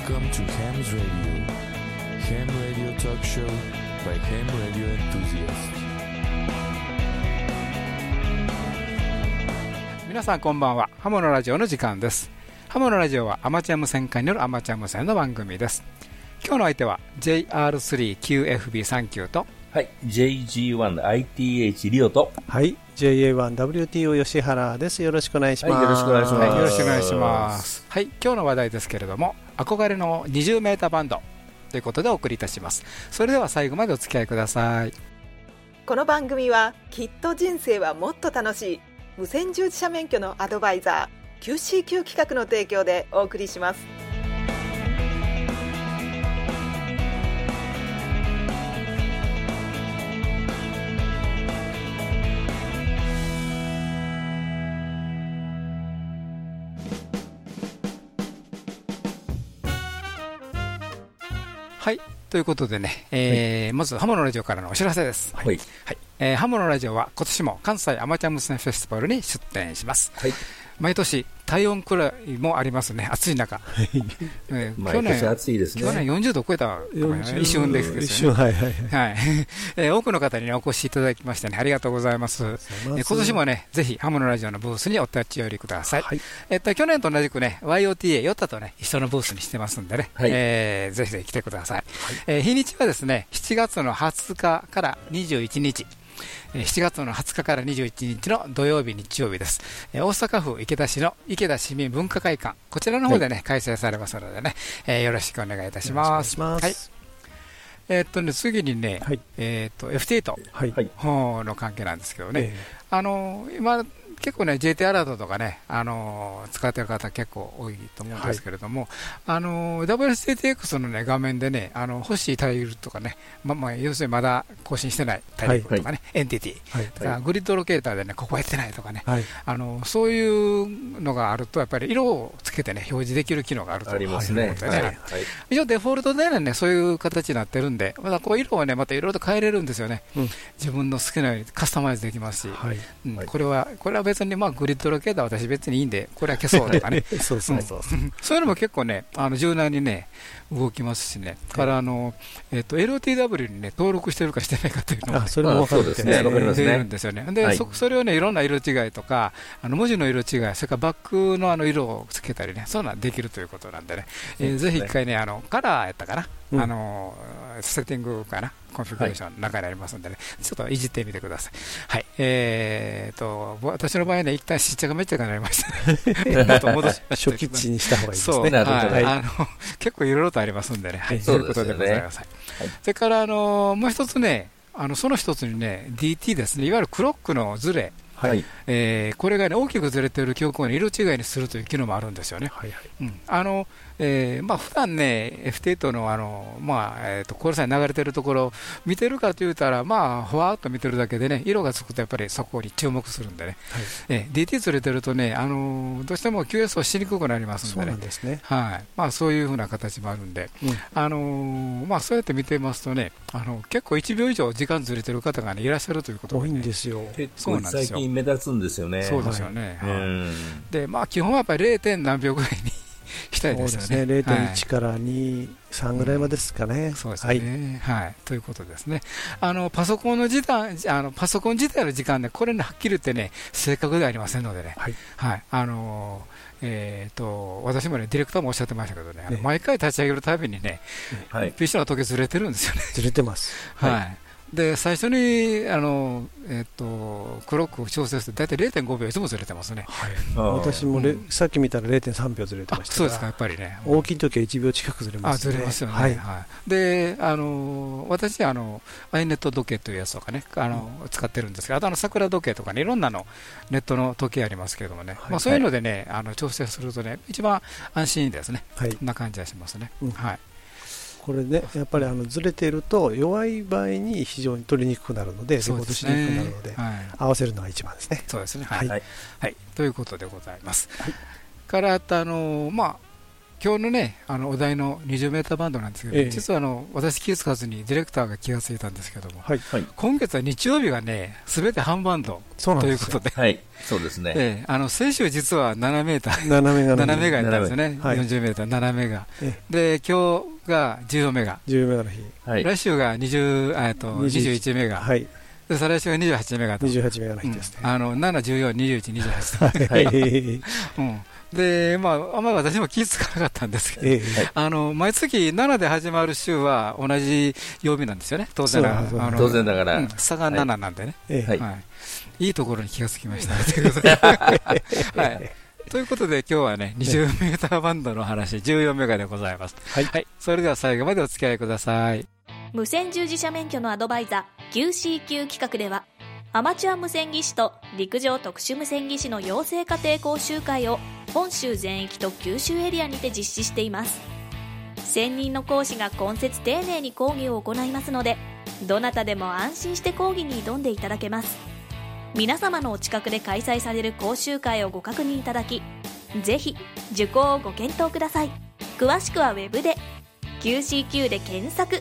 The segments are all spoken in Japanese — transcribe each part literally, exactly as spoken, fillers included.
Welcome to Ham's Radio. Ham Radio Talk Show by Ham Radio Enthusiasts. 皆さんこんばんは。ハモのラジオの時間です。ハモのラジオはアマチュア無線化によるアマチュア無線の番組です。今日の相手は ジェイアールスリーキューエフビーさんじゅうきゅう と、 はい、ジェイジーワン アイティーエイチ リオと、 はい、ジェイエーワンダブリューティーオー 吉原です。よろしくお願いします。 はい、よろしくお願いします。 はい、よろしくお願いします。はい、今日の話題ですけれども、憧れのにじゅうメーターバンドということでお送りいたします。それでは最後までお付き合いください。 この番組はきっと人生はもっと楽しい無線従事者免許のアドバイザー キューシーキュー 企画の提供でお送りします。 はい、ということでね、えーはい、まずハモのラジオからのお知らせです。 はい、はい、 えー、ハモのラジオは今年も関西アマチュア無線フェスティバルに出展します。 はい、 毎年体温くらいもありますね。暑い中、 えー、去年暑いですね。 去年よんじゅうど超えた一瞬です一瞬、はいはいはいえー、多くの方に、ね、お越しいただきまして、ね、ありがとうございます。えー、今年もねぜひハモのラジオのブースにお立ち寄りください。はい、えー、と去年と同じくね ワイオーティーエー ヨタとね一緒のブースにしてますんでね、はい、えー、ぜひぜひ来てください。はい、えー、日にちはですねしちがつのはつかからにじゅういちにち、しちがつのはつかからにじゅういちにちの土曜日日曜日です。大阪府池田市の池田市民文化会館、こちらの方でね、はい、開催されますのでね、えー、よろしくお願いいたします。はい、えーっとね、次にね、はい、えーっと エフティーエイト の関係なんですけどね、はい、あの今結構ね ジェーティー アラートとかね、あのー、使っている方結構多いと思うんですけれども、はい、あのー、ダブリューエスティーティーエックス の、ね、画面でね、あの欲しいタイルとかね、ままあ、要するにまだ更新してないタイルとかね、はい、エンティティ、はい、だからグリッドロケーターでねここやってないとかね、はい、あのー、そういうのがあるとやっぱり色をつけてね表示できる機能があると思うのでね、はいはい、一応デフォルトで、ね、そういう形になってるんで、またこう色をねまたいろいろと変えれるんですよね、うん、自分の好きなようにカスタマイズできますし、はい、うん、これはこれは別にまあグリッドロケーターは私別にいいんでこれは消そうとかねそうそうそう、うん、そういうのも結構ねあの柔軟にね動きますしね、はい、からあの、えー、と エルティーダブリュー にね登録してるかしてないかというのが、ね、 それも分かるんですね、 出るんですよね。で、はい、そ, それをねいろんな色違いとかあの文字の色違い、それからバックのあの色をつけたりね、そういうのはできるということなんでね、えー、ぜひ一回ねあのカラーやったかな、うん、あのセッティングかなコンフィギュレーションの中にありますのでね、はい、ちょっといじってみてください。はい、えー、と私の場合ね一旦しっちゃかめっちゃかになりました。戻し初期値にした方がいいですね。 そう、はい、あの結構いろいろとありますんでね、はい、そういうことでございます。はい、それからあのもう一つね、あのその一つにね ディーティー ですね、いわゆるクロックのズレ、はい、えー、これが、ね、大きくずれている曲を、ね、色違いにするという機能もあるんですよね。はいはい、うん、あのえーまあ、普段ね エフティーエイト の、あの、まあえー、とコールサイン流れているところを見てるかというたら、まあ、ふわっと見てるだけでね色がつくとやっぱりそこに注目するんでね、はい、えー、ディーティー ずれてるとね、あのー、どうしても キューエス をしにくくなりますんでね、そうなんですね、はい、まあ、そういうふうな形もあるんで、うん、あのーまあ、そうやって見てますとね、あの結構いちびょう以上時間ずれてる方が、ね、いらっしゃるということが、ね、 多いんですよ。 結構最近目立つんですよね。 そうですよね、はい、はい、でまあ、基本はやっぱり ゼロ. 点何秒ぐらいにしたいですよね。そうですね、ゼロてんいち からに、さんぐらいまでですかね。うん、そうですね、はいはい、ということですね。あのパソコンの時間、あのパソコン自体の時間ね、これねはっきり言ってね正確ではありませんのでね、はいはい、あのえー、と私もねディレクターもおっしゃってましたけどね、あの毎回立ち上げるたびにね、はい、ピーシー の時計ずれてるんですよね。 ずれてます。 はい、はい、で最初にあの、えー、とクロックを調整すると大体 ゼロてんごびょういつもずれてますね。はい、 私も、うん、さっき見たら ゼロてんさんびょうずれてましたから。 そうですか、やっぱりね、 大きい時はいちびょう近くずれますね。 あ、ずれますよね、 はいはい、であの私あのアイネット時計というやつとかねあの、うん、使ってるんですけど、あとあの桜時計とかねいろんなのネットの時計ありますけれどもね、はい、まあ、そういうのでね、はい、あの調整するとね一番安心ですね、はい、そんな感じはしますね。うん、はい、 これね、やっぱりあのずれていると弱い場合に非常に取りにくくなるので、レコードしにくくなるので、はい、合わせるのが一番ですね。 そうですね、はいはいはい、ということでございます。はい、からあとあの、まあ、 今日のね、あのお題のにじゅうメーターバンドなんですけど、ええ、実はあの私気づかずにディレクターが気がついたんですけども、はい、今月は日曜日がね、すべて半バンドということで、 はい、そうですね。 ええ、あの先週実はななメーター、 ななメガ、 ななメガやったんですよね、はい、よんじゅうメーター、ななメガ、ええ、で今日がじゅうよんメガ、 じゅうよんメガの日、 はい、来週がにじゅう、えっとにじゅういちメガ。はい、で再来週がにじゅうはちメガと、 にじゅうはちメガの日ですね、 うん、あのなな、じゅうよん、にじゅういち、にじゅうはちと、はいうん、でまあ、あんまり私も気づかなかったんですけど、ええ、あの毎月ななで始まる週は同じ曜日なんですよね、当然ながら、 当然ながら、うん、 差がなななんでね、 はいはい、いいところに気がつきましたねということで、はい、ということで今日はねにじゅうメーターバンドの話、じゅうよんメガでございます、はいはい、それでは最後までお付き合いください。 無線従事者免許のアドバイザー キューシーキュー 企画では、アマチュア無線技師と陸上特殊無線技師の養成家庭講習会を本州全域と九州エリアにて実施しています。専任の講師が今節丁寧に講義を行いますので、どなたでも安心して講義に挑んでいただけます。皆様のお近くで開催される講習会をご確認いただき、ぜひ受講をご検討ください。詳しくはウェブで キューシーキュー で検索。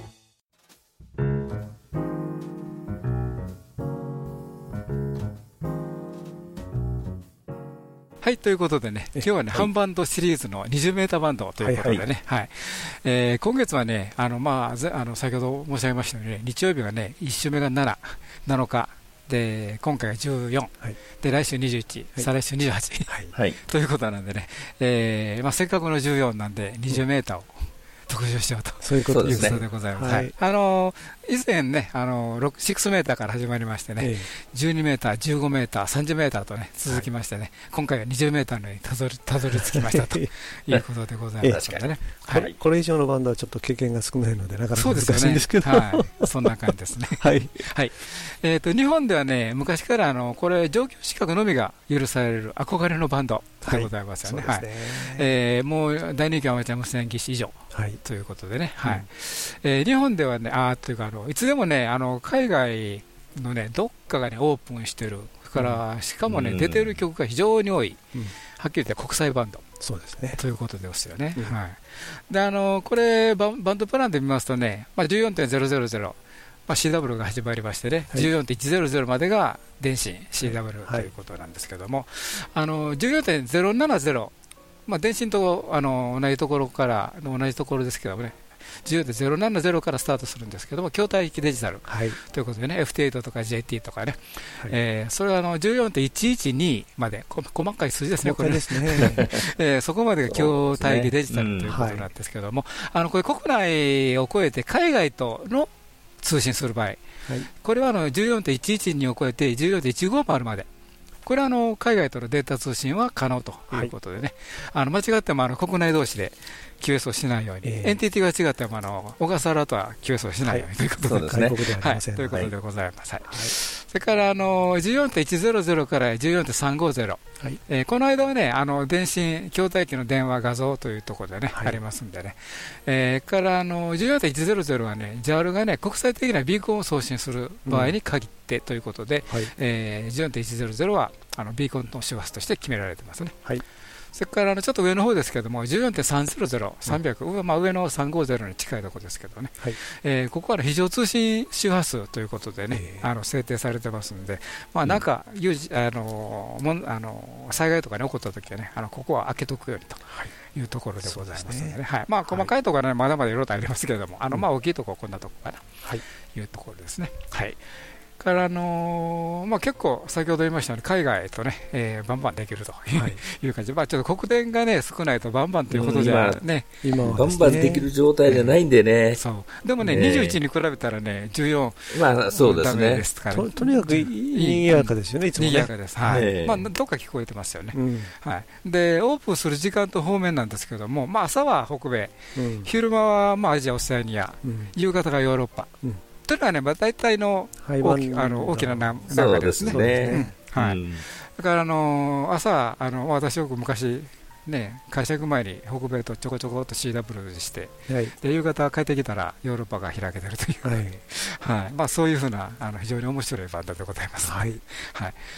はい、ということでね、今日はね、はい、半バンドシリーズのにじゅうメーターバンドということでね、はいはいえー、今月はね、あのまあ、あの先ほど申し上げましたように、ね、日曜日がね、いち週目がなな、なのか、で今回がじゅうよん、はい、で来週にじゅういち、はい、再来週にじゅうはち、はい、ということなんでね、えーまあ、せっかくのじゅうよんなんで、にじゅうメーターを特集しようと、 そういうことでございます。はい、あの以前ね、あのろくメーターから始まりましてね、ええ、じゅうにメーター、じゅうごメーター、さんじゅうメーターとね続きましてね、はい、今回はにじゅうメーターのにたどりたどり着きましたということでございますのでね。 はい、これ以上のバンドはちょっと経験が少ないのでなかなか難しいんですけど、 そうですよね。はい、そんな感じですね。はい。はい。えっと日本ではね、昔からあのこれ上級資格のみが許される憧れのバンドでございますよね。はい。はい、えー、もう大人気アマチュア無線技師以上。はい、ということでね、はいうんえー、日本ではね、あというかあのいつでもね、あの海外のね、どっかがね、オープンしてる、それから、うん、しかもね、うん、出てる曲が非常に多い、うん、はっきり言って国際バンドそうですねということですよね。うんはい、であのこれバ、バンドプランで見ますとね、まあ、じゅうよんてんゼロゼロゼロ、まあ、シーダブリュー が始まりましてね、はい、じゅうよんてんいちゼロゼロまでが電信 シーダブリュー ということなんですけども、はい、あの じゅうよんてんゼロななゼロ、まあ、電信とあの同じところから同じところですけどもね、じゅうよんてんゼロななゼロからスタートするんですけども、筐体域デジタル、はい、ということでね、エフティーエイト とか ジェーティー とかね、はいえー、それはあの じゅうよんてんいちいちに まで、こ細かい数字ですね、これですね、えー、そこまでが筐体域デジタルということなんですけども、うんはい、あのこれ国内を超えて海外との通信する場合、はい、これはあの じゅうよんてんいちいちに を超えて じゅうよんてんいちご もあるまで、これはあの海外とのデータ通信は可能ということでね、はい、あの間違ってもあの国内同士で キューエス をしないように、えー、エヌティーティー が違ってもあの小笠原とは キューエス をしないように、はい、ということで、 はい、 ということでございます。はいはい、それからあの じゅうよんてんいちゼロゼロ から じゅうよんてんさんごゼロ、はいえー、この間はね、あの電信筐体機の電話画像というところでね、はい、ありますんでね、えー、からあの じゅうよんてんいちゼロゼロ はね、ジャール がね国際的なビーコンを送信する場合に限ってということで、うんはいえー、じゅうよんてんいちゼロゼロ はあのビーコンの周波数として決められてますね。はいそれからあのちょっと上の方ですけども じゅうよんてんさんゼロゼロ、さんびゃく、うんまあ、上のさんごゼロに近いところですけどね、はいえー、ここは非常通信周波数ということでね、えー、あの制定されてますので、まあ、なんか有事、うん、あのもんあの災害とかに起こったときはね、あのここは開けとくようにというところでございますのでね、はいまあ、細かいところは、ね、まだまだいろいろとありますけれども、あのまあ大きいところはこんなところかなというところですね。はいからあのーまあ、結構先ほど言いましたように海外とね、えー、バンバンできるという、はい、いう感じで、まあ、ちょっと国電がね少ないとバンバンということじゃね、 うん、今今バンバンできる状態じゃないんでね、えー、 そうでもね、ねにじゅういちに比べたらねじゅうよん、 まあそうですね、 ですから、と, とにかくにぎやかですよね、いつもね、 にぎやかです、はいえーまあ、どっか聞こえてますよね、うんはい、でオープンする時間と方面なんですけども、まあ、朝は北米、うん、昼間はまあアジア、オセアニア、うん、夕方がヨーロッパ、うんというのはね、まあ、大体の 大, きあの大きな流れですね。そうですね、うんはいうん、だからあの朝あの私よく昔、ね、会社行く前に北米とちょこちょこっと シーダブリュー して、はい、で夕方帰ってきたらヨーロッパが開けてるという、はいはいまあ、そういうふうなあの非常に面白いバンドでございます。はいはい、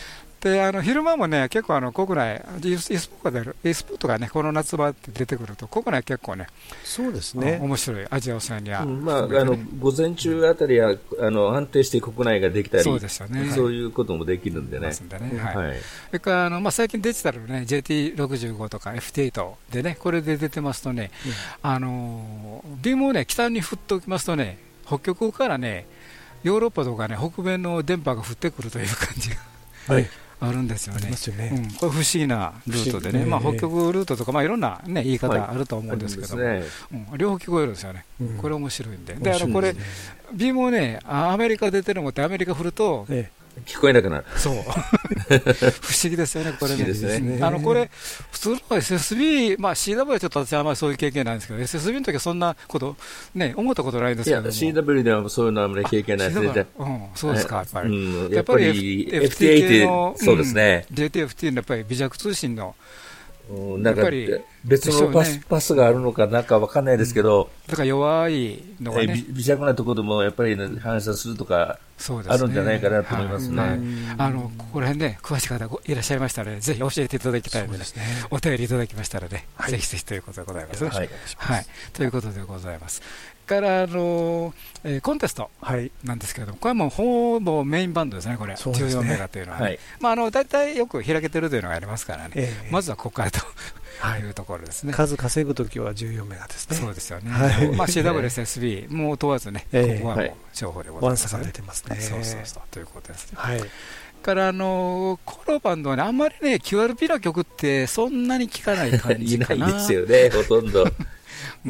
であの昼間もね、結構あの国内、e スポーツがね、この夏場って出てくると、国内結構ね、 そうですね、 面白い、アジア、オセアニア、 うん、まあ、あの午前中あたりはあの安定して国内ができたり、 そうですよね、 そういうこともできるんでね。 それからあの、まあ、最近デジタルのね、ジェーティーろくじゅうご とか エフティーエイト でね、これで出てますとね、うん、あのビームをね、北に振っておきますとね、北極からね、ヨーロッパとかね、北米の電波が降ってくるという感じが、はい、あるんですよね。うん、これ不思議なルートでね、まあ、北極ルートとか、まあ、いろんな、ね、言い方あると思うんですけども、はいね、うん、両方聞こえるんですよね、うん、これ面白いんで、であのこれ、ビームをね、アメリカ出てるのって、アメリカ振ると、ええ、 聞こえなくなる。 そう不思議ですよね、これ ね, ねあのこれ普通の エスエスビー、まあ、シーダブリュー はちょっと私はあまりそういう経験ないんですけど、 エスエスビー の時はそんなこと、ね、思ったことないんですけども、いやシーダブリュー ではそういうのはあまり経験ないですね。 うん、そうですか、やっぱり、 うん、やっぱり エフティーエー の、そうですね、 ジェーティーエフティー のやっぱり微弱通信の、 うん、なんか別のパス、ね、パスがあるのかなんかわかんないですけど、 うん、だから弱いのがね、 微弱なところでもやっぱり、ね、反射するとかあるんじゃないかなと思いますね。はい、 あのここら辺ね、詳しい方いらっしゃいましたら、ね、ぜひ教えていただきたいので、ね、お便りいただきましたらね、はい、ぜひぜひということでございます。はい、はい、ということでございます。からあの、えー、コンテストなんですけれども、これはもうほぼメインバンドですね、これ、じゅうよんメガというのは、ね、はい、まあ、あの大体よく開けてるというのがありますからね、えー、まずはここからというところですね。 数稼ぐときはじゅうよんメガですね。 そうですよね。はい、まあ、シーダブリューエスエスビー もう問わずね、えー、ここはもう情報でございます、ね。ワンサが出てますね。そうそうそうということですね。はい、からあのこのバンドはね、あんまりね キューアールピー の曲ってそんなに聴かない感じかな。 いないですよね、ほとんど。 うん、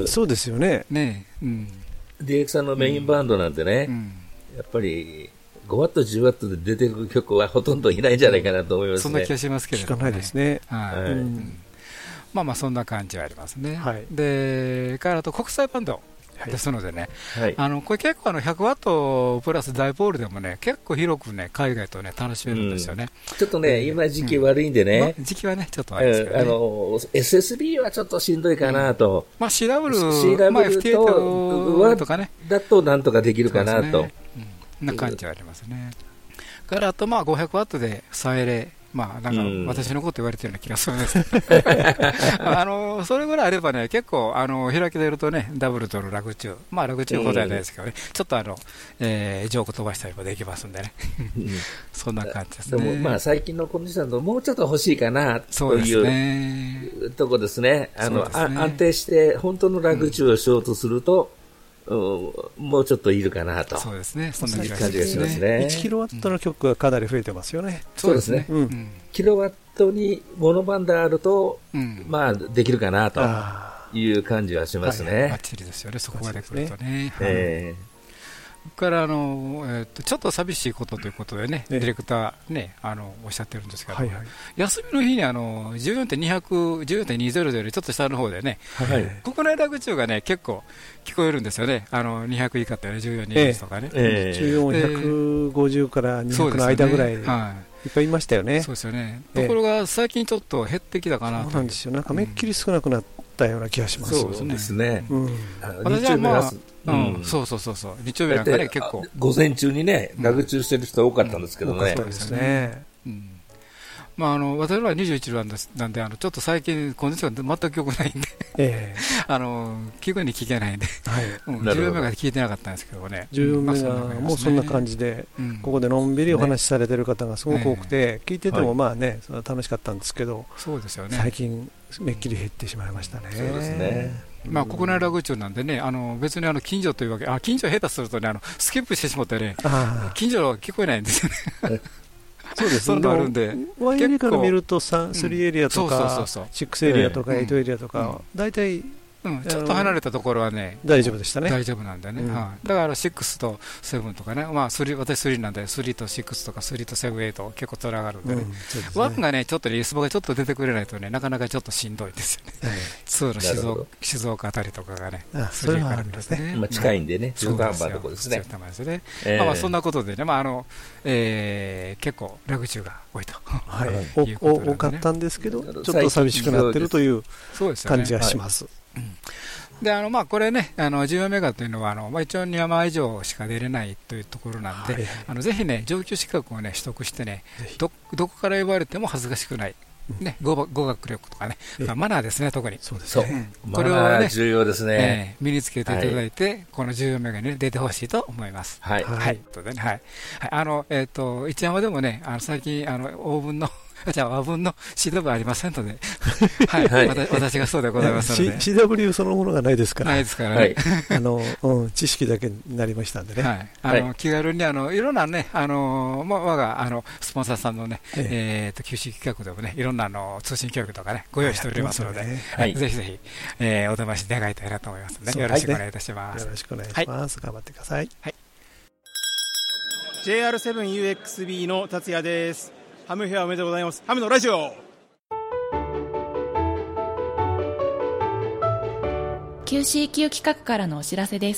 そうですよね。 ね、うん、 ディレクさんのメインバンドなんてね、うん、やっぱりごワット、じゅうワットで出てくる曲はほとんどいないんじゃないかなと思いますね。 そんな気がしますけれども、ね、 聞かないですね。 はい、うん、まあまあそんな感じはありますね。はい、でからあと国際バンドですのでね、はい、あのこれ結構あのひゃくワットプラスダイポールでもね、結構広くね海外とね楽しめるんですよね。 うん、ちょっとね、うん、今時期悪いんでね、 まあ、時期はねちょっとあれですけどね、 あの エスエスビー はちょっとしんどいかなと、 うん、まあ シーダブリュー、シーダブリュー まあ、エフティーエイト とかねだとなんとかできるかなと、ね、 うん、な感じはありますね。からあとまあごひゃくワットでサイレ、まあ、なんか私のこと言われてるような気がするんですけど、あのそれぐらいあればね、結構あの開きでやるとね、ダブルとるラグチュー、まあラグチューほどはないですけどね、ちょっとあの、えー、ジョーク飛ばしたりもできますんでね、そんな感じですね。 でもまあ最近のコンディションだともうちょっと欲しいかなというとこですね。あの、安定して本当のラグチューをしようとすると、うん、もうちょっといるかなと、 そうですね、そんな感じがしますね。 いちキロワットの曲がかなり増えてますよね。 そうですね、うん、キロワットにモノバンドあると、うん、まあできるかなという感じはしますね。 バッチリですよね、そこまで来るとね。えーからあの、えー、とちょっと寂しいことということでね、ディレクター、ね、あのおっしゃってるんですけど、はいはい、休みの日にあの じゅうよんてんにひゃく、じゅうよんてんにひゃく よりちょっと下の方でね、はい、国内ラグチューがね結構聞こえるんですよね、あのにひゃく以下ってね、じゅうよん、にひゃくとかね、 えー、じゅうよん、ひゃくごじゅうからにひゃくの間ぐらい、いっぱいいましたよね。 そうですよね。ところが最近ちょっと減ってきたかなと。 そうなんですよ。なんかめっきり少なくなったような気がします。 そうですね。 うん、私はまあうん、そうそうそうそう、日曜日なんかね結構午前中にねラグチューしてる人多かったんですけどね。 そうですね。まあ、あの私はにじゅういちなんですなんで、あのちょっと最近コンディション全く良くないんで、えー、あの聞くに聞けないんで、はい、うん、じゅうよんメガで聞いてなかったんですけどね。 じゅうよんメガもそんな感じで、うん、ここでのんびりお話しされてる方がすごく多くて、ね、聞いててもまあね、それは楽しかったんですけど、 そうですよね、 最近めっきり減ってしまいましたね。 そうですね。 まあ、国内ラグチューなんでね、あの別にあの近所というわけ、あ近所下手するとね、あのスキップしてしまってね、近所は聞こえないんですよね。 そうですね。そんなあるんで、ワイエリから見るとスリーエリアとかシックスエリアとかエイトエリアとか大体うん、ちょっと離れたところはね大丈夫でしたね。 大丈夫なんだよね、うん、はい、だからろくとななとかね、まあ、スリー私さんなんでさんとろくとかさんとなな、はち結構つながるんでね、うん、ワンがねちょっとリスボがちょっと出てくれないとねなかなかちょっとしんどいですよね、はい、ツーの静岡、静岡あたりとかがね、 あそれはあるんですね、 まあ、近いんでね、中途半端なところですね。 まあまあそんなことでね、まああのえー、結構ラグチューが多いと、 はい、いう多かったんですけど、ちょっと寂しくなってるという感じがします。 で、あの、まあ、これね、あの、じゅうよんメガというのは、あの、まあ、一応にマ以上しか出れないというところなんで、はい、あの、ぜひね、上級資格をね、取得してね、ど、どこから呼ばれても恥ずかしくない。ね、語, 語学力とかね、マナーですね、特に。 そうですね。うん、これをね、重要ですね、 えー。身につけていただいて、はい、このじゅうよんメガに、ね、出てほしいと思います。 はい。 はい。とでね、はい。あの、えっ、ー、と、一山でもね、あの、最近、あの、オーブンの、じゃあ、和文の シーダブリュー ありませんので、はい、はい、私がそうでございますので、 シーダブリュー そのものがないですから、 ないですからね、 はい、 あのうん、知識だけになりましたんでね、 はい、あの、はい、気軽にあのいろんなね、あのまあ、我があのスポンサーさんのね、えええー、と キューシー 企画でもね、いろんなあの通信教育とかね、ご用意しておりますので、はい、ぜひぜひ、えー、お試し願いたいなと思いますので、よろしくお願いいたします。 よろしくお願いします。はい、頑張ってください。 はい、 ジェイアールセブンユーエックスビー の達也です。ハムフェアおめでとうございます。ハムのラジオ。 キューシーキュー 企画からのお知らせです。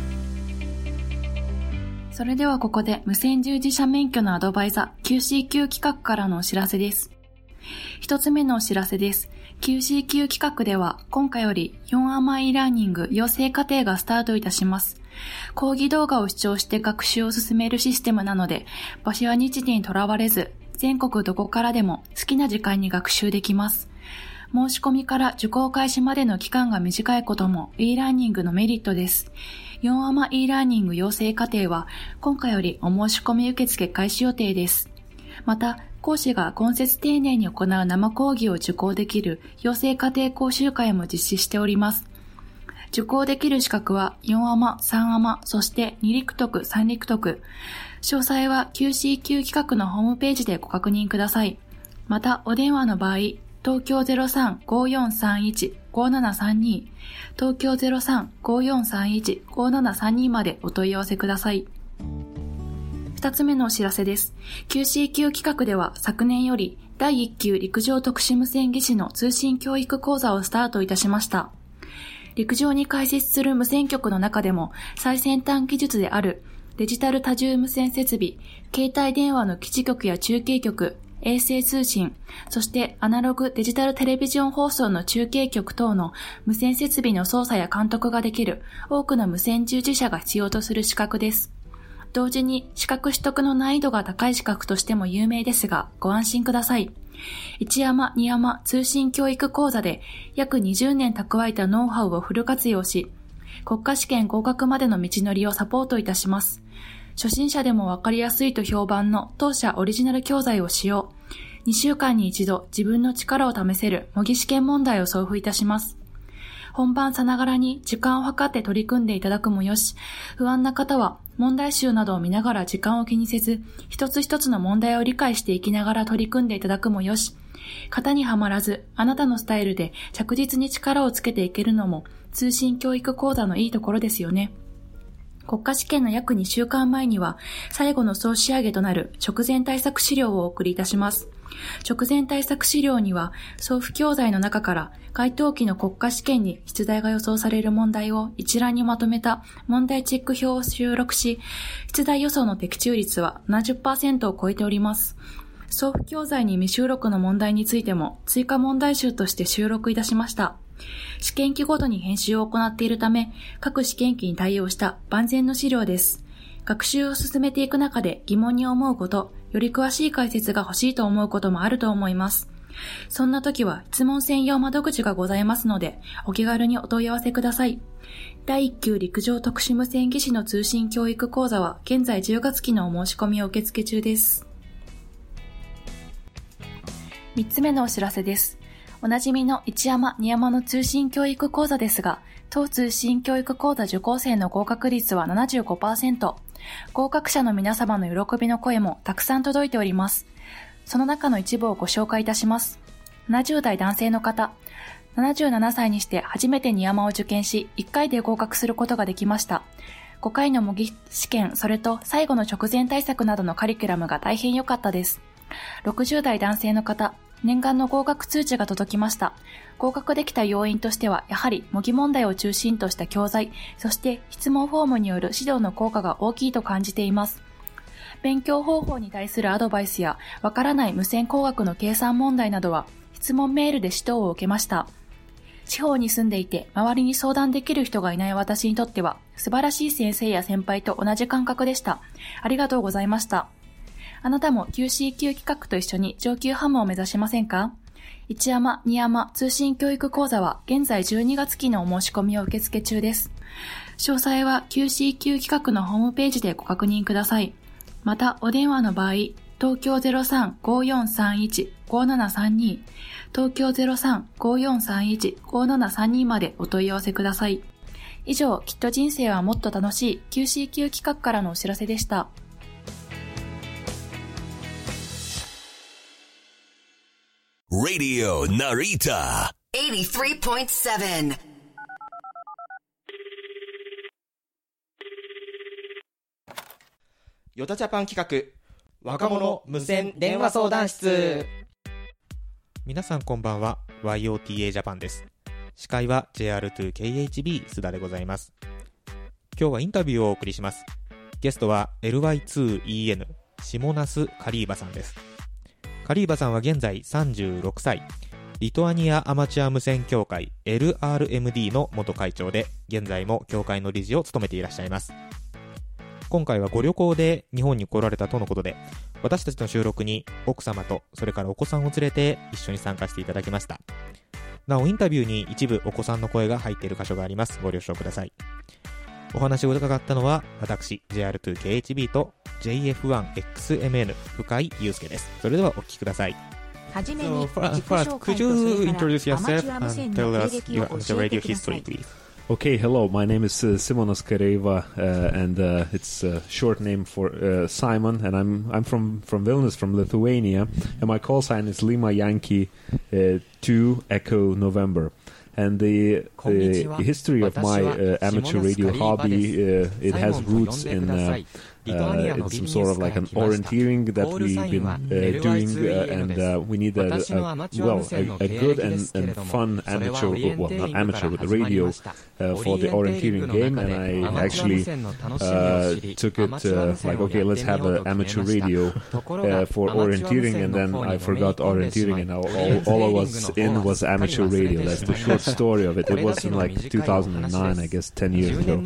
それではここで無線従事者免許のアドバイザー キューシーキュー 企画からのお知らせです。一つ目のお知らせです。キューシーキュー 企画では今回よりよんアマ e ラーニング養成課程がスタートいたします。講義動画を視聴して学習を進めるシステムなので、場所や日時にとらわれず、全国どこからでも好きな時間に学習できます。申し込みから受講開始までの期間が短いことも e ラーニングのメリットです。よんアマ e ラーニング養成課程は今回よりお申し込み受付開始予定です。また、講師が今節丁寧に行う生講義を受講できる養成課程講習会も実施しております。受講できる資格はよんアマ、さんアマ、そしてに陸徳、さん陸徳。詳細は キューシーキュー 企画のホームページでご確認ください。また、お電話の場合、東京 ゼロさん ごーよんさんいち ごーななさんに、東京 ゼロさん ごーよんさんいち ごーななさんに までお問い合わせください。二つ目のお知らせです。キューシーキュー 企画では昨年よりだいいっ級陸上特殊無線技師の通信教育講座をスタートいたしました。陸上に開設する無線局の中でも最先端技術であるデジタル多重無線設備、携帯電話の基地局や中継局、衛星通信、そしてアナログデジタルテレビジョン放送の中継局等の無線設備の操作や監督ができる多くの無線従事者が必要とする資格です。同時に資格取得の難易度が高い資格としても有名ですが、ご安心ください。いちアマ、にアマ通信教育講座で約にじゅうねん蓄えたノウハウをフル活用し、国家試験合格までの道のりをサポートいたします。初心者でもわかりやすいと評判の当社オリジナル教材を使用。にしゅうかんに一度自分の力を試せる模擬試験問題を送付いたします。本番さながらに時間を計って取り組んでいただくもよし、不安な方は問題集などを見ながら時間を気にせず、一つ一つの問題を理解していきながら取り組んでいただくもよし、型にはまらずあなたのスタイルで着実に力をつけていけるのも通信教育講座のいいところですよね。国家試験の約にしゅうかんまえには最後の総仕上げとなる直前対策資料をお送りいたします。直前対策資料には送付教材の中から該当期の国家試験に出題が予想される問題を一覧にまとめた問題チェック表を収録し、出題予想の的中率は ななじゅっパーセント を超えております。送付教材に未収録の問題についても追加問題集として収録いたしました。試験期ごとに編集を行っているため、各試験期に対応した万全の資料です。学習を進めていく中で疑問に思うこと、より詳しい解説が欲しいと思うこともあると思います。そんな時は質問専用窓口がございますので、お気軽にお問い合わせください。だいいっ級陸上特殊無線技師の通信教育講座は現在じゅうがつ期のお申し込みを受付中です。みっつめのお知らせです。おなじみのいちアマ、にアマの通信教育講座ですが、当通信教育講座受講生の合格率は ななじゅうごパーセント。合格者の皆様の喜びの声もたくさん届いております。その中の一部をご紹介いたします。ななじゅう代男性の方、ななじゅうななさいにして初めてにアマを受験し、いっかいで合格することができました。ごかいの模擬試験、それと最後の直前対策などのカリキュラムが大変良かったです。ろくじゅう代男性の方、念願の合格通知が届きました。合格できた要因としては、やはり模擬問題を中心とした教材、そして質問フォームによる指導の効果が大きいと感じています。勉強方法に対するアドバイスや、わからない無線工学の計算問題などは、質問メールで指導を受けました。 地方に住んでいて周りに相談できる人がいない私にとっては素晴らしい先生や先輩と同じ感覚でした。ありがとうございました。あなたも キューシーキュー 企画と一緒に上級ハムを目指しませんか？一山二山通信教育講座は現在じゅうにがつ期のお申し込みを受付中です。詳細は キューシーキュー 企画のホームページでご確認ください。またお電話の場合、東京 ゼロさん ごーよんさんいち ごーななさんに 東京 ゼロさん ごーよんさんいち ごーななさんにまでお問い合わせください。以上、きっと人生はもっと楽しい キューシーキュー 企画からのお知らせでした。 Radio Narita エイティスリーポイントセブン。 ヨタジャパン企画若者無線電話相談室。 皆さんこんばんは。 ワイオーティーエー ジャパンです。司会は ジェイアールツーケーエイチビー 須田でございます。今日はインタビューをお送りします。ゲストは エルワイツーイーエヌ シモナス・カリーバさんです。カリーバさんは現在さんじゅうろくさい、リトアニアアマチュア無線協会 エルアールエムディー の元会長で、現在も協会の理事を務めていらっしゃいます。今回はご旅行で日本に来られたとのことで、私たちの収録に奥様とそれからお子さんを連れて一緒に参加していただきました。なおインタビューに一部お子さんの声が入っている箇所があります。ご了承ください。お話を伺ったのは私 ジェイアールツーケーエイチビー と ジェイエフワンエックスエムエヌ 深井祐介です。それではお聞きください。 はじめに自己紹介とそれからアマチュア無線の経歴を教えてください。 Okay, hello. My name is uh, Simonas Kareiva, uh, and uh, it's a short name for uh, Simon. And I'm I'm from from Vilnius, from Lithuania, and my call sign is Lima Yankee uh, two Echo November. And the uh, history of my uh, amateur radio hobby, uh, it has roots in uh, uh, it's some sort of like an orienteering that we've been uh, doing, uh, and uh, we need a, a well a, a good and, and fun amateur, well not amateur with the radio uh, for the orienteering game. And I actually uh, took it uh, like, okay, let's have an amateur radio uh, for orienteering, and then I forgot orienteering, and all, all, all I was in was amateur radio. That's the short story of it. It was in like two thousand nine, I guess, ten years ago.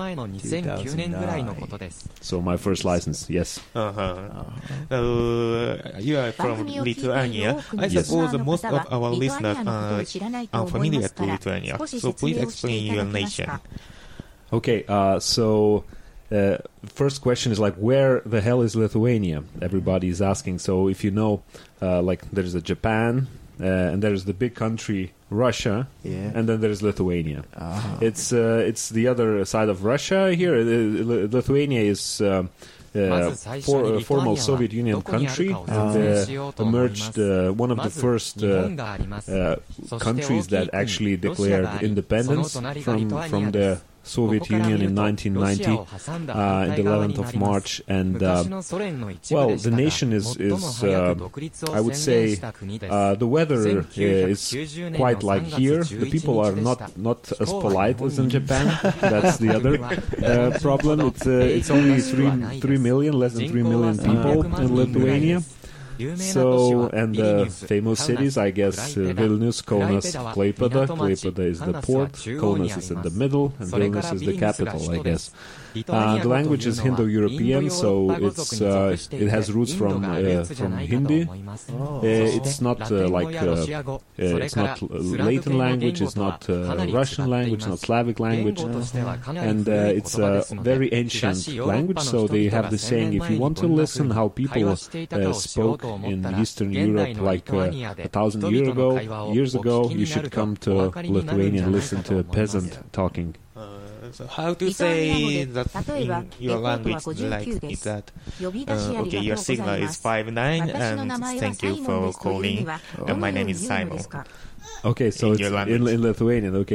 So my first license, yes. Uh-huh. Uh, you are from Lithuania. I suppose most of our listeners are unfamiliar to Lithuania. So please explain your nation. Okay, uh, so uh, first question is like, where the hell is Lithuania? Everybody is asking. So if you know, uh, like there's a Japan, uh, and there's the big country Russia, yeah. And then there's Lithuania. Oh. It's uh, it's the other side of Russia here. Uh, Lithuania is uh, uh, for, uh, former Soviet Union country, and uh, emerged uh, one of the first uh, uh, countries that actually declared independence from from the Soviet Union in nineteen ninety, uh, in the eleventh of March, and uh, well, the nation is, is uh, I would say, uh, the weather uh, is quite like here. The people are not not as polite as in Japan. That's the other uh, problem. It's uh, it's only three three million, less than three million people in Lithuania. So, and the uh, famous cities, I guess, uh, Vilnius, Kaunas, Klaipėda. Klaipėda is the port, Kaunas is in the middle, and Vilnius is the capital, I guess. Uh, the language is Indo-European, so it's uh, it has roots from uh, from Hindi. Uh, it's not uh, like uh, uh, it's not Latin language, it's not uh, Russian language, not Slavic language, and uh, it's a very ancient language. So they have the saying: if you want to listen how people uh, spoke in Eastern Europe like uh, a thousand years ago, years ago, you should come to Lithuania and listen to a peasant talking. So how to say that in your language, like is that uh, okay, your signal is five nine, and thank you for calling. Uh, my name is Simon. Okay, so in it's in, in Lithuanian. Okay,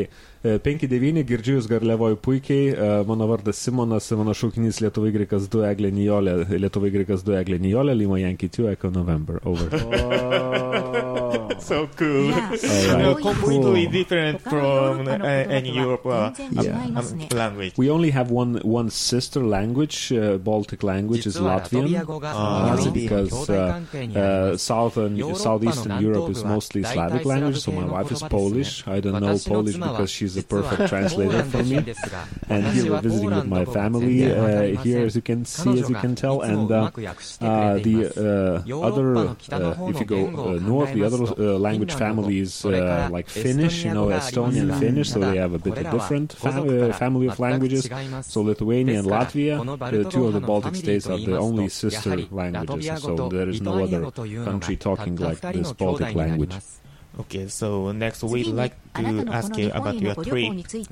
penki devyni, girdžiu jūs garliavoju puikiai, mano vardas Simonas, mano šaukinys Lietuva Y du Eglė Nijolė, Lietuva Y du Eglė Nijolė, Lima Yankee two Echo November, over. Oh. So cool. Yeah. Right. No, completely cool. Different from uh, any Europe uh, yeah. um, language. We only have one one sister language, uh, Baltic language is Latvian, uh, because uh, uh, southern, southeastern Europe is mostly Slavic language, so my wife is Polish. I don't know Polish because she's a perfect translator for me. And here we're visiting with my family uh, here, as you can see, as you can tell. And uh, uh, the uh, other, uh, if you go uh, north, the other uh, language family is uh, like Finnish, you know, Estonian and Finnish, so they have a bit of different fam- uh, family of languages. So Lithuania and Latvia, the two of the Baltic states, are the only sister languages, so there is no other country talking like this Baltic language. Okay, so next we'd like to ask you about your trip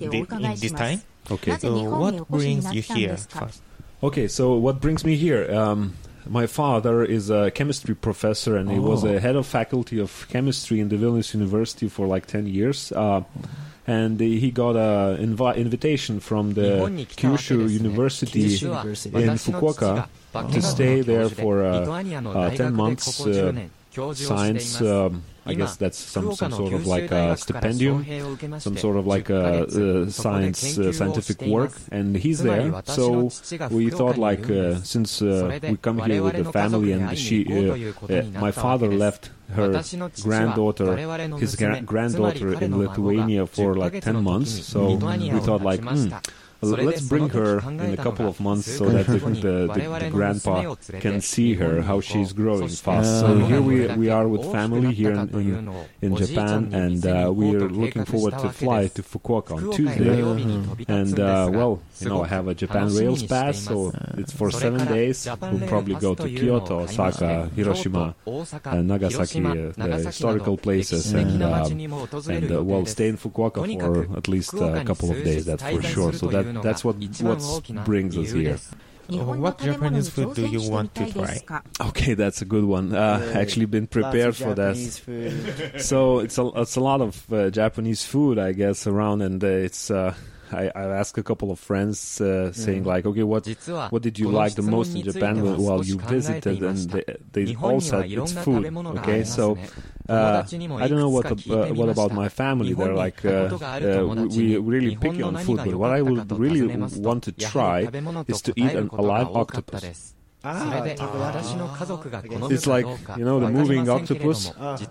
in this time. Okay. So what brings you here first? Okay, so what brings me here? Um, my father is a chemistry professor, and he oh. was a head of faculty of chemistry in the Vilnius University for like ten years. Uh, and he got an invi- invitation from the Kyushu University in Fukuoka to stay there for uh, uh, ten months. Uh, science, um, I guess that's some, some sort of like a stipendium, some sort of like a uh, science, uh, scientific work, and he's there. So we thought like, uh, since uh, we come here with the family, and she, uh, uh, my father left her granddaughter, his gra- granddaughter in Lithuania for like ten months, so we thought like, hmm, let's bring her in a couple of months so that the, the, the, the grandpa can see her, how she's growing fast. So here we we are with family here in, in, in Japan, and uh, we are looking forward to fly to Fukuoka on Tuesday. And, uh, well, you know, I have a Japan Rails pass, so it's for seven days. We'll probably go to Kyoto, Osaka, Hiroshima, and Nagasaki, uh, the historical places, and, uh, and uh, well, stay in Fukuoka for at least a couple of days, that's for sure. So that That's what what brings us here. What Japanese food do you want to try? Okay, that's a good one. Uh, actually been prepared for that. So it's a it's a lot of uh, Japanese food, I guess, around, and uh, it's. Uh, I, I asked a couple of friends uh, saying like, okay, what what did you like the most in Japan while you visited? And they, they all said it's food. Okay, so uh, I don't know what uh, what about my family. They're like, uh, uh, we, we really picky on food, but what I would really want to try is to eat an alive octopus. Ah, it's like, you know, the moving octopus.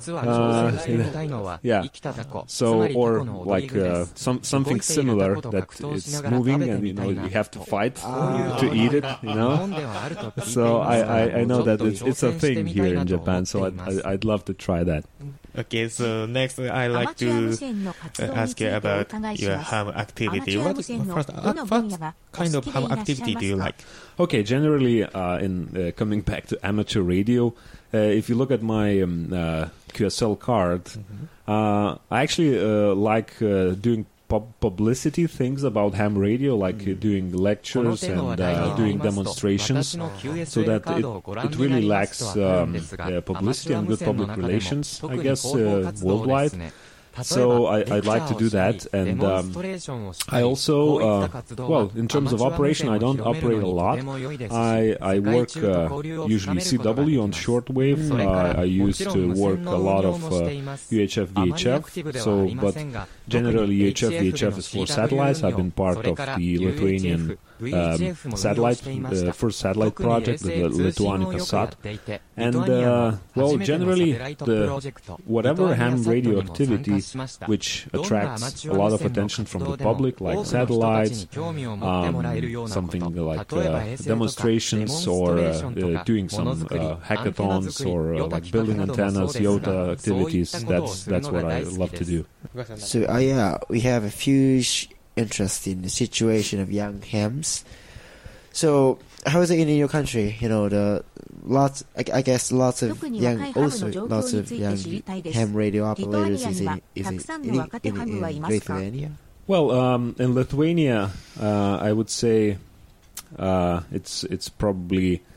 Uh, yeah. So, or like uh, some something similar that it's moving, and you know you have to fight to eat it. You know. So I, I, I know that it's it's a thing here in Japan. So I'd I'd love to try that. Okay, so next I'd like to uh, ask you about your ham activity. What, first, uh, what kind of ham activity do you like? Okay, generally, uh, in uh, coming back to amateur radio, uh, if you look at my um, uh, Q S L card, mm-hmm. uh, I actually uh, like uh, doing pub- publicity things about ham radio, like mm. uh, doing lectures and uh, doing demonstrations, so that it, it really lacks um, uh, publicity and good public relations, I guess, uh, worldwide. So I, I'd like to do that, and um, I also, uh, well, in terms of operation, I don't operate a lot. I, I work uh, usually C W on shortwave. Uh, I used to work a lot of uh, U H F V H F, so, but generally U H F V H F is for satellites. I've been part of the Lithuanian um, satellite, uh, first satellite project, the Lituanica Sat. And, uh, well, generally, the whatever ham radio activity which attracts a lot of attention from the public, like satellites, um, something like uh, demonstrations, or uh, uh, doing some uh, hackathons, or uh, like building antennas, YOTA activities. That's that's what I love to do. So, uh, yeah, we have a huge interest in the situation of young hams. So, how is it in your country? You know, the lots. I, I guess lots of young, also lots of young ham radio operators. Is it is it in, in, in Lithuania? Well, um, in Lithuania, uh, I would say uh, it's it's probably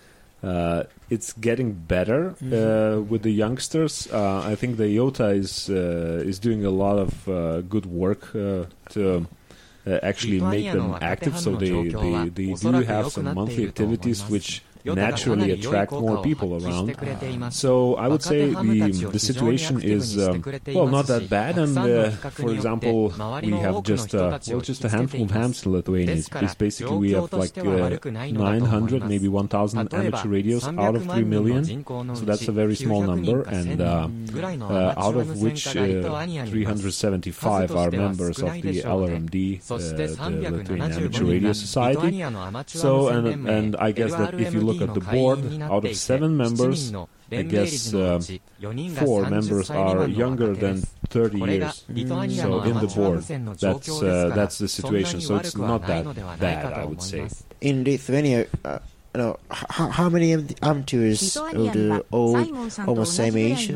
uh, it's getting better Mhm. uh, with the youngsters. Uh, I think the IOTA is uh, is doing a lot of uh, good work uh, to uh, actually make them active. So they, they, they do have some monthly activities which naturally attract more people around. So I would say the the situation is um, well not that bad. And uh, for example, we have just uh, well just a handful of hams in Lithuania. It's, it's basically we have like uh, nine hundred, maybe one thousand amateur radios out of three million. So that's a very small number, and uh, uh, out of which uh, three hundred seventy-five are members of the L R M D, uh, the Lithuanian Amateur Radio Society. So and and I guess that if you look at the board, out of seven members, I guess uh, four members are younger than thirty years. Mm. So in the board, that's uh, that's the situation. So it's not that bad, I would say. In Lithuania, uh, you know, how, how many amateurs are the old, almost same age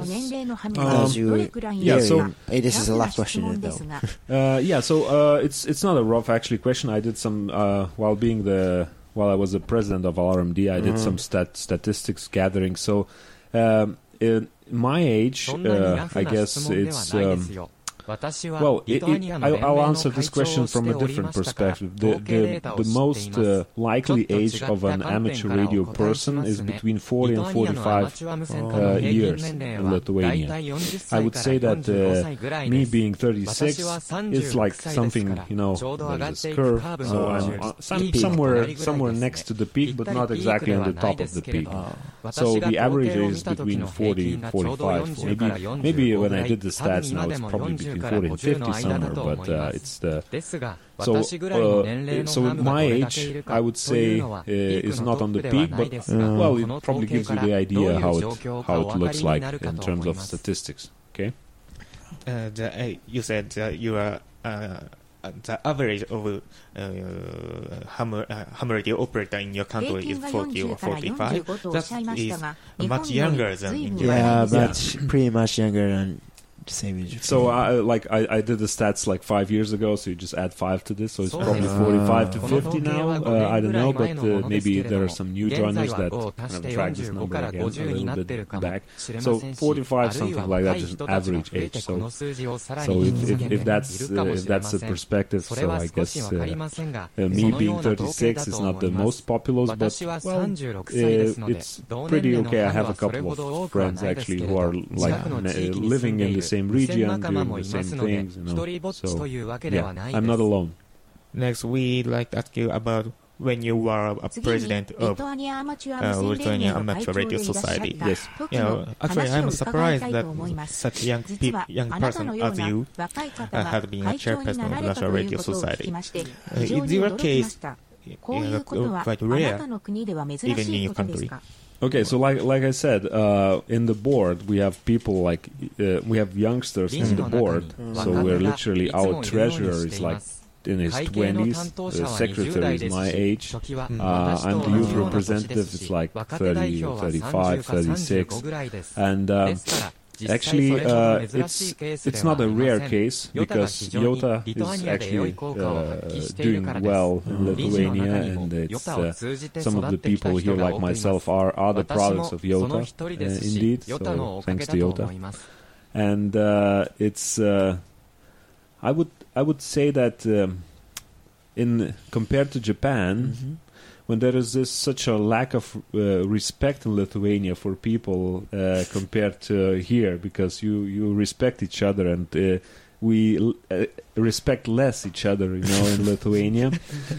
as you? Yeah, so hey, this is the last question, though. uh, yeah, so uh, it's it's not a rough actually question. I did some uh, while being the while I was the president of L R M D, I did mm-hmm. some stat statistics gathering. So um, in my age, uh, I guess it's. Um, Well, it, it, I, I'll answer this question from a different perspective. The, the, the most uh, likely age of an amateur radio person is between forty and forty-five uh, years in Lithuania. I would say that uh, me being thirty-six is like something, you know, there's this curve, so I'm uh, some, somewhere, somewhere next to the peak, but not exactly on the top of the peak. So the average is between forty and forty-five. Maybe, maybe when I did the stats now, it's probably between forty and fifty somewhere, but uh, it's the so uh, so my age I would say uh, is not on the peak, but uh, well, it probably gives you the idea how it how it looks like in terms of statistics. Okay. Uh, the, uh, you said uh, you are uh, the average of uh, ham, uh, ham radio operator in your country is forty or forty-five. That is much younger than in yeah, but pretty much younger than. Same age. So I like I, I did the stats like five years ago, so you just add five to this, so it's probably forty-five to fifty now. Uh, I don't know, but uh, maybe there are some new joiners that kind of track this number again a little bit back. So forty-five, something like that, is an average age. So, so if, if, if that's uh, if that's the perspective, so I guess uh, uh, me being thirty-six is not the most populous, but well, uh, it's pretty okay. I have a couple of friends actually who are like uh, living in the same region, doing the same things, you know. So, yeah, I'm not alone. Next, we'd like to ask you about when you were a president of uh, Lithuanian Amateur Radio Society. Yes. You know, actually, I'm surprised that such young people, young person as you uh, have been a chairperson of the National Radio Society. Uh, is your case uh, quite rare, even in your country? Okay, so like like I said, uh, in the board we have people like uh, we have youngsters in the board. So we're literally our treasurer is like in his twenties. The secretary is my age. Uh, and the youth representative is like thirty, thirty-five, thirty-six, and. Um, Actually, uh, it's it's not a rare case because IOTA is actually uh, doing well in Lithuania, and it's uh, some of the people here, like myself, are are the products of IOTA, uh, indeed. So thanks to IOTA, and uh, it's uh, I would I would say that um, in compared to Japan. Mm-hmm. When there is this such a lack of uh, respect in Lithuania for people uh, compared to here, because you, you respect each other and uh, we uh, respect less each other, you know, in Lithuania.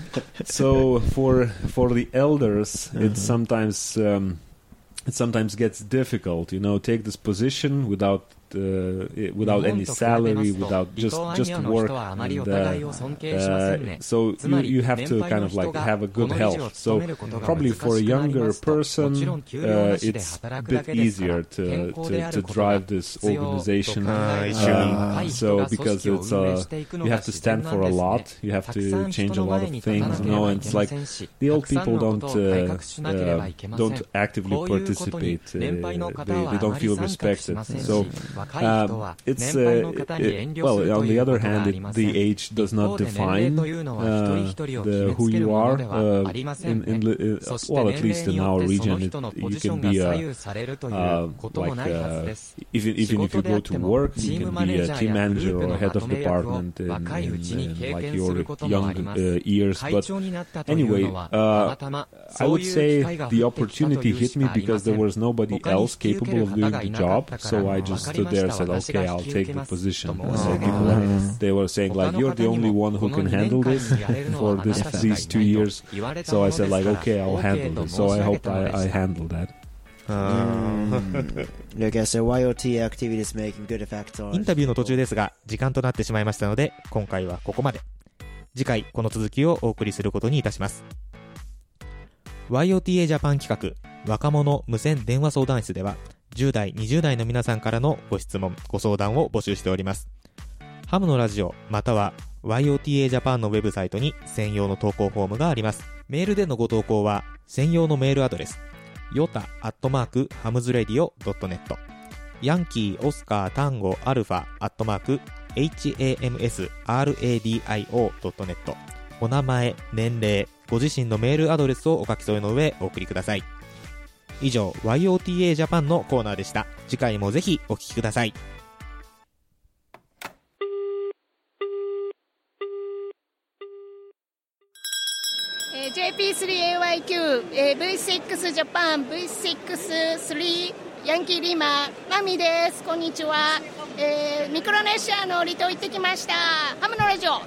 So for for the elders, uh-huh. it sometimes um, it sometimes gets difficult, you know, take this position without. Uh, without any salary, without just just work, and, uh, uh, so you you have to kind of like have a good health. So probably for a younger person, uh, it's a bit easier to to, to drive this organization. Uh, so because it's uh, you have to stand for a lot, you have to change a lot of things, you know. And it's like the old people don't uh, uh, don't actively participate. Uh, they they don't feel respected. So. Uh, it's uh, it, well, on the other hand, it, the age does not define uh, the, who you are. Uh, in, in, uh, well, at least in our region, it, you can be a, uh, like uh, even even if you go to work, you can be a team manager or a head of department in, in, in like your young uh, years. But anyway, uh, I would say the opportunity hit me because there was nobody else capable of doing the job. So I just stood there and said, okay, I'll take the position. So people, they were saying like, you're the only one who can handle this for this, these two years. So I said like, okay, I'll handle this. So I hope I, I handled that. Okay, so ワイオーティー activities making good effects on... インタビューの途中ですが時間となってしまいましたので、今回はここまで。次回この続きをお送りすることにいたします。 ワイオーティーエー ジャパン企画若者無線電話相談室ではじゅう代にじゅう代の皆さんからのご質問ご相談を募集しております。ハムのラジオまたは ワイオーティーエー ジャパンのウェブサイトに専用の投稿フォームがあります。メールでのご投稿は専用のメールアドレスヨタアットマークハムズレディオドットネット、ヤンキーオスカータンゴアルファアットマーク ハムズラディオ ドットネット、お名前、年齢、ご自身のメールアドレスをお書き添えの上お送りください。以上 ワイオーティーエー ジャパンのコーナーでした。次回もぜひお聞きください。 ジェーピースリーエーワイキュー、えー、ブイシックス ジャパン ブイシックススリー ヤンキーリママミです。こんにちは、えー、ミクロネシアの離島行ってきました。ハムのラジオ。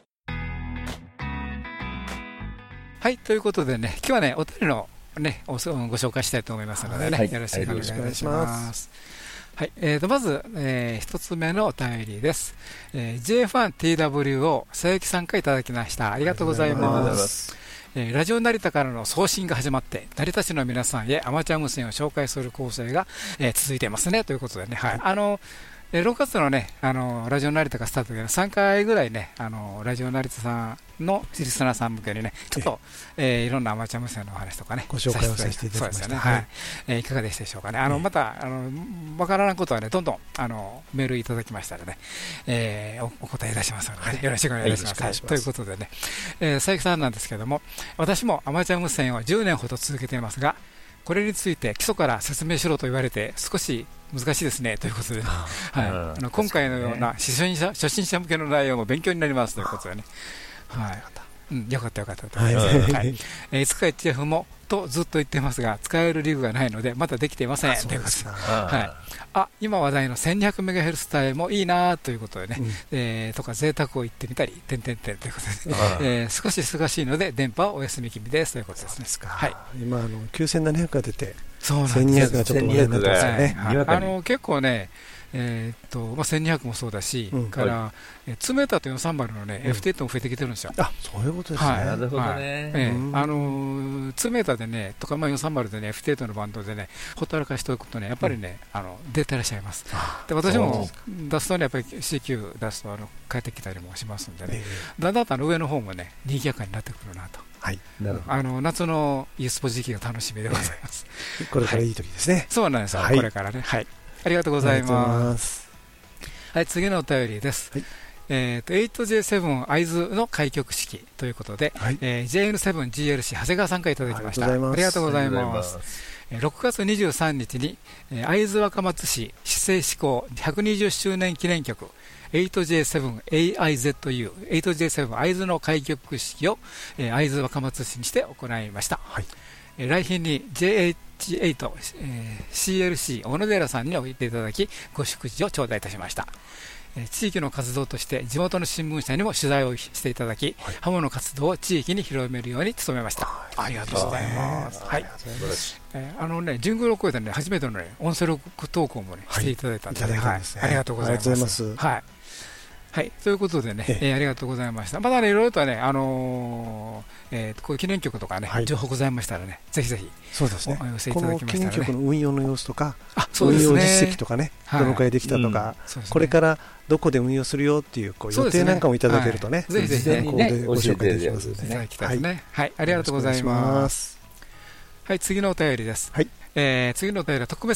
はい、ということでね、今日はねお便りのねご紹介したいと思いますのでね、はい、よろしくお願いします。はいはい、えー、とまず、えー、一つ目のお便りです。えー、ジェイエフワンティーダブリュー を佐伯さんからいただきました。ありがとうございます。えー、ラジオ成田からの送信が始まって成田市の皆さんへアマチュア無線を紹介する構成が、えー、続いていますねということでね、はい、あのろくがつのねあのラジオ成田がスタートでさんかいぐらいねあのラジオ成田さんのリスナーさん向けにねちょっと、えー、いろんなアマチュア無線のお話とかねご紹介をさせていただきました。 はい、えー、いかがでしたでしょうかね。あのまたあのわからないことはねどんどんあのメールいただきましたらね、えー、お, お答えいたしますので、ね、はい、よろしくお願いします。はい、ということでね、えー、佐伯さんなんですけども、私もアマチュア無線をじゅうねんほど続けていますが、これについて基礎から説明しろと言われて少し難しいですねということで、ね、はい、あの今回のような初心者、初心者向けの内容も勉強になりますということでね、はい、うん、よかったよかったと思います。はい、えー、いつか エイチエフ もとずっと言っていますが使えるリグがないのでまだできていませんということで、はい、あ今話題の せんにひゃくメガヘルツ 帯もいいなということでね、うん、えー、とか贅沢を言ってみたり点々点ということで、えー、少し忙しいので電波はお休み気味ですということですね。はい、 今あのきゅうせんななひゃくが出てそうなんです。 せんにひゃくがちょっと話題になってますよね。 はいはい、あの結構ねえーっとまあ、せんにひゃくもそうだし、うん、から、はい、えツーメーターとよんさんまるの、ね、うん、エフティーエイト も増えてきてるんですよ。 あ、そういうことですね。はい、 なるほどね。はい、 えー、あのー、ツーメーターでねとか、まあ、よんさんまるでね エフティーエイト のバンドでねほったらかしておくとねやっぱりね、うん、あの出てらっしゃいます。で私も出すとねやっぱり シーキュー 出すとあの帰ってきたりもしますんでね、えー、だんだんとあの上の方もね賑やかになってくるなと。 はい、 あの夏のユースポ時期が楽しみでございます。 えー、これからいい時ですね。はい、 そうなんですよ、はい、これからね。はい、ありがとうございます。はい、次のお便りです。はい、えー、と エイトジェイセブン 会津の開局式ということで、はい、えー、ジェイエヌセブンジーエルシー 長谷川さんからいただきました。ありがとうございます。ろくがつにじゅうさんにちに、えー、会津若松市市政施行ひゃくにじゅっしゅうねん記念曲 エイトジェイセブン エーアイゼットユー エイトジェイセブン 会津の開局式を、えー、会津若松市にして行いました。はい、えー、来賓に ジェイエイチエイト、えー、シーエルシー 小野寺さんにおいていただきご祝辞を頂戴いたしました。えー、地域の活動として地元の新聞社にも取材をしていただき、はい、ハムの活動を地域に広めるように努めました。ありがとうございます。はい、えー、あのね神宮六甲でね初めてのね音声録投稿もね、はい、していただいたんで、ね、はい、ありがとうございます。はい。はい、ということでね、ええー、ありがとうございました。まだねいろいろとね、あのーえー、こういう記念曲とかね、はい、情報ございましたらね、ぜひぜひそうですね、 お寄せいただきましたらね、 この記念曲の運用の様子とか、 あ、そうですね、 運用実績とかね、はい、どのくらいできたとか、うんね、これからどこで運用するよっていう、こう予定なんかもいただけるとね、 はい、ぜひぜひ、ね、 ここでご紹介できますのでね、 はい、はい、ありがとうございます。はい、次のお便りです。はい、えー、次のお便りは徳部さん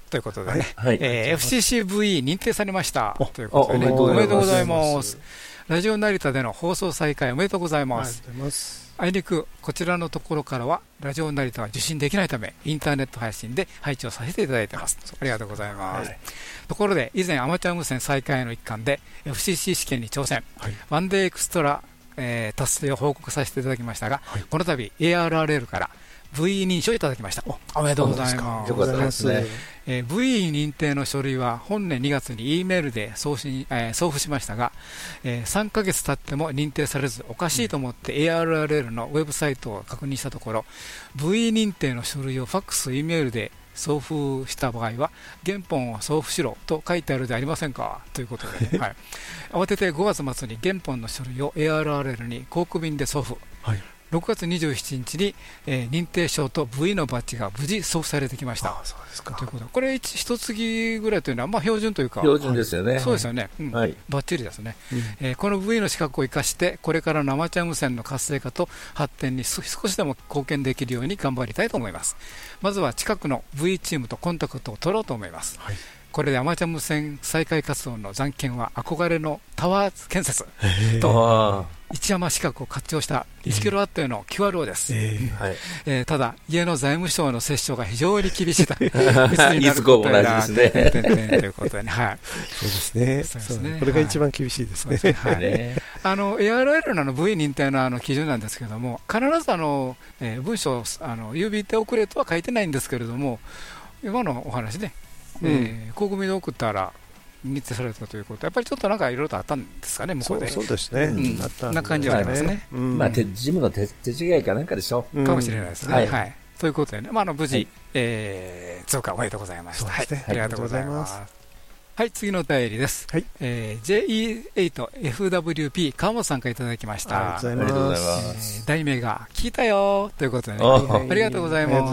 ということでね、はい、えー、エフシーシーブイ 認定されましたということで、ね、 おめでとうございます。ラジオ成田での放送再開おめでとうございます。 ありがとうございます。 あいにくこちらのところからはラジオ成田は受信できないためインターネット配信で配置をさせていただいています。ありがとうございます、はい、ところで以前アマチュア無線再開の一環で エフシーシー 試験に挑戦、はい、ワンデーエクストラ、えー、達成を報告させていただきましたが、はい、この度 エーアールアールエル から ブイイー 認証いただきました。おめでとうございます。 よかったですね。 えー、ブイイー 認定の書類は本年にがつに E メールで送信、えー、送付しましたが、えー、さんかげつ経っても認定されずおかしいと思って エーアールアールエル のウェブサイトを確認したところ ブイイー 認定の書類をファックス、E メールで送付した場合は原本を送付しろと書いてあるではありませんかということで、はい、慌ててごがつ末に原本の書類を エーアールアールエル に航空便で送付、はい、ろくがつにじゅうしちにちに、えー、認定証と V のバッジが無事送付されてきました。 ああ、そうですか。 ということでこれ一月ぐらいというのはまあ標準というか標準ですよね。 そうですよね、うん、はい、バッチリですね、うん、えー、この V の資格を生かしてこれからのアマチュア無線の活性化と発展に少しでも貢献できるように頑張りたいと思います。まずは近くの V チームとコンタクトを取ろうと思います、はい、これでアマチュア無線再開活動の残金は憧れのタワー建設と一山資格を活用したいちキロワットへの キューアールオー です、えーはい、えー、ただ家の財務省の折衝が非常に厳しいためいつになることになるということでね、はい、 そうですね、そうですね、これが一番厳しいですね。 はい、あの エーアールエル の V 認定のあの基準なんですけれども必ずあの、えー、文章あの郵便手遅れとは書いてないんですけれども今のお話ね、うん、えー、航空便で送ったら認定されたということ、やっぱりちょっとなんかいろいろとあったんですかね、向こうで。 そうですね、うん、 あったんな感じはありますね。 まあ、まあ、手事務の 手, 手違いかなんかでしょう、 かもしれないですね。はいはい、ということでね、まあ、あの無事、はい、えー、通過おめでとうございました。 ね、はい、 ありがとうございます。はい、次のお便りです。はい、えー、ジェイイーエイトエフダブリューピー 川本さんからいただきました。 ありがとうございます。 えー、題名が聞いたよということでね、ありがとうございます。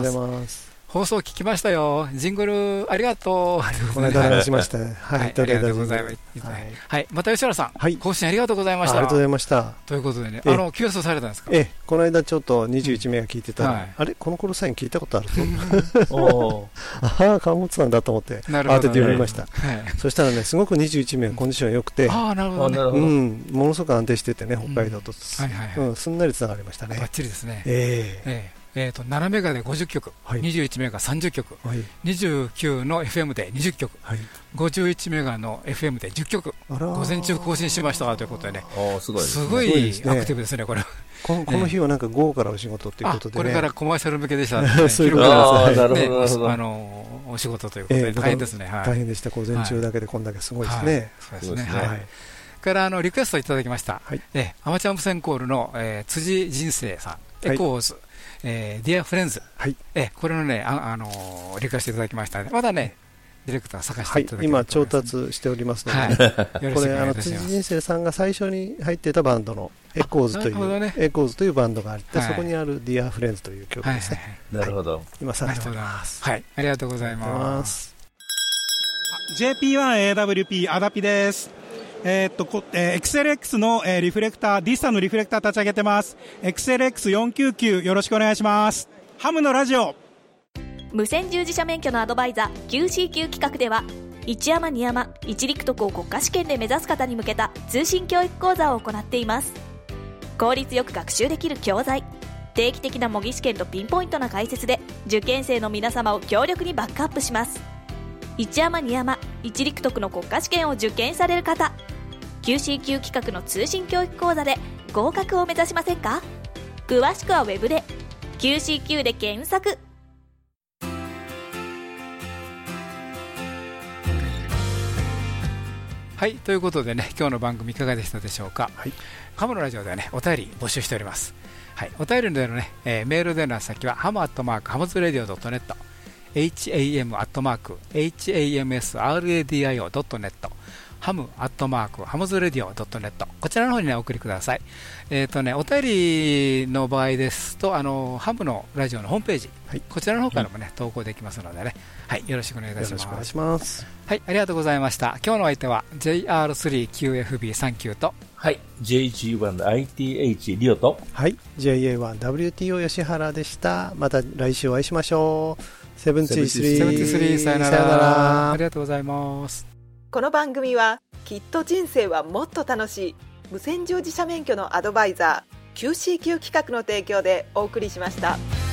放送聞きましたよ。ジングルありがとう。 この間話しました。はい、 ありがとうございます。はい、また吉原さん、はい、更新ありがとうございました。 ありがとうございました。 ということでね、あの急須されたんですか。 ええ、この間ちょっとにじゅういちめいが聞いてたら、あれこの頃サイン聞いたことあると。おああ、川本さんだと思って慌てて読みました。そしたらね、すごくにじゅういちめいのコンディション良くて、 ああ、なるほどね。 うん、ものすごく安定しててね、北海道とすんなりつながりましたね。 バッチリですね。 ええ。 えー、とななメガでごじゅっきょく、はい、にじゅういちメガさんじゅっきょく、はい、にじゅうきゅうの エフエム でにじゅっきょく、はい、ごじゅういちメガの エフエム でじゅっきょく、午前中更新しましたということでね、 すごい、 すごいアクティブですね、これ。 この、この日はなんか午後からお仕事ということで、ね、 これからコマーシャル向けでした、ね、 そういうことですね、 なるほど、あのお仕事ということで、えー、大変ですね、はい、 大変でした、午前中だけでこんだけすごいですね。 そうですね、はい。からあのリクエストいただきました、はい、えアマチュア無線コールの、えー、辻人生さん、エコーズ、はい、えー、ディアフレンズ、はい、えこれのね、あ、あのー、リクエストいただきましたので、まだね、ディレクター探していただきます、はい、今、調達しておりますので、はい、これ、あの辻人生さんが最初に入っていたバンドのエコーズという、ね、エコーズというバンドがあって、はい、そこにあるディアフレンズという曲ですね。 はいはいはい、なるほど、はい、 今、探しております。 はい、ありがとうございます。 ジェーピーワンエーダブリューピー アダピです。えー、っとこえー、エックスエルエックス の、えー、リフレクター、ディスタのリフレクター立ち上げてます。エックスエルエックスよんきゅうきゅう よろしくお願いします。ハムのラジオ。 無線従事者免許のアドバイザー キューシーキュー 企画では、一山二山一陸徳を国家試験で目指す方に向けた通信教育講座を行っています。効率よく学習できる教材、定期的な模擬試験とピンポイントな解説で受験生の皆様を強力にバックアップします。一山二山一陸徳の国家試験を受験される方、キューシーキュー 企画の通信教育講座で合格を目指しませんか。詳しくはウェブで キューシーキュー で検索。 はい、ということでね、今日の番組いかがでしたでしょうか。はい、ハムのラジオではね、お便り募集しております。はい、お便りでのね、えー、メールでの先はハムアットマークハムズラディオドットネット、エイチエーエムアットマークエイチエーエムエスアールエーディーアイオードットネット、ハムアットマークハムズラディオドットネット、こちらの方に、ね、お送りください。えーとね、お便りの場合ですと、あのハムのラジオのホームページ、はい、こちらの方からも、ね、投稿できますのでね、はい、よろしくお願いいたします。 よろしくお願いします。 はい、ありがとうございました。今日の相手は ジェイアールスリーキューエフビーさんきゅう と、 はい、ジェイジーワン アイティーエイチ リオと、 はい、ジェイエーワンダブリューティーオー 吉原でした。また来週お会いしましょう。 セブンティースリー。 セブンティースリー、さよなら。ありがとうございます。 この番組はきっと人生はもっと楽しい無線乗自社免許のアドバイザー キューシーキュー 企画の提供でお送りしました。